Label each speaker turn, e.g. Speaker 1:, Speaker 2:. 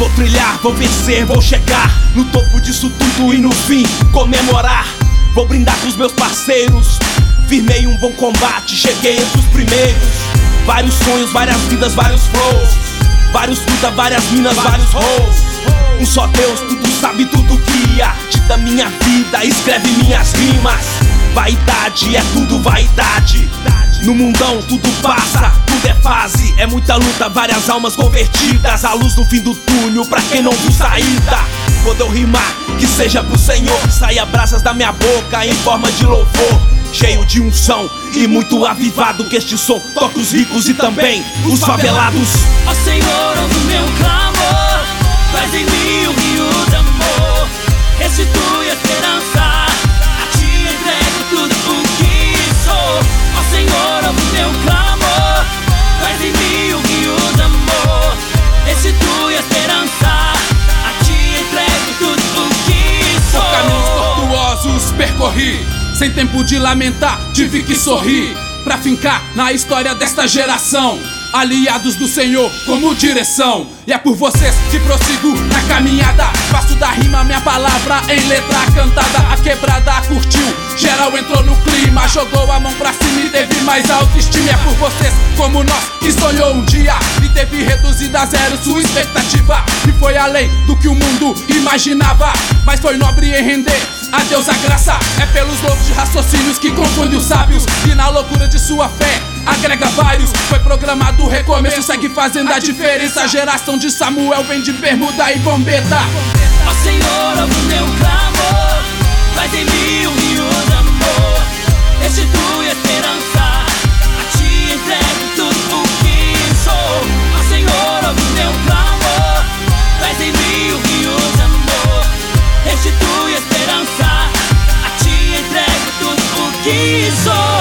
Speaker 1: Vou trilhar, vou vencer, vou chegar no topo disso tudo e no fim comemorar. Vou brindar com os meus parceiros. Firmei um bom combate, cheguei entre os primeiros. Vários sonhos, várias vidas, vários flows. Vários fruta, várias minas, vários rolos. Um só Deus, tudo sabe, tudo cria. Dita minha vida, escreve minhas rimas. Vaidade, é tudo vaidade. No mundão tudo passa, tudo é fase. É muita luta, várias almas convertidas. A luz no fim do túnel, pra quem não viu saída. Quando eu rimar, que seja pro Senhor. Saia brasas da minha boca em forma de louvor. Cheio de unção e muito avivado. Que este som toque os ricos e também os favelados.
Speaker 2: Ó Senhor, ouve o meu clamor. Faz em mim um rio de amor. Restitui a esperança. A ti entrego tudo o que sou. Ó Senhor, ouve o meu clamor. Faz em mim um rio de amor. Restitui a esperança. A ti entrego tudo o que sou.
Speaker 3: Por caminhos tortuosos percorri, sem tempo de lamentar, tive que sorrir. Pra fincar na história desta geração, aliados do Senhor como direção. E é por vocês que prossigo na caminhada. Faço da rima minha palavra em letra cantada. A quebrada curtiu, geral entrou no clima. Jogou a mão pra cima e teve mais autoestima. É por vocês como nós que sonhou um dia e teve reduzida a zero sua expectativa. E foi além do que o mundo imaginava, mas foi nobre em render a Deus a graça. É pelos loucos de raciocínios que confundem os sábios, e na loucura de sua fé agrega vários. Foi programado o recomeço, segue fazendo a diferença. A geração de Samuel vem de bermuda e bombeta.
Speaker 2: Ó Senhor, ouve o meu clamor. Faz em mim um rio de amor. Restitui a esperança. A ti entrego tudo o que sou. Ó Senhor, ouve o meu clamor. Faz em mim um rio de amor. Restitui a esperança. A ti entrego tudo o que sou.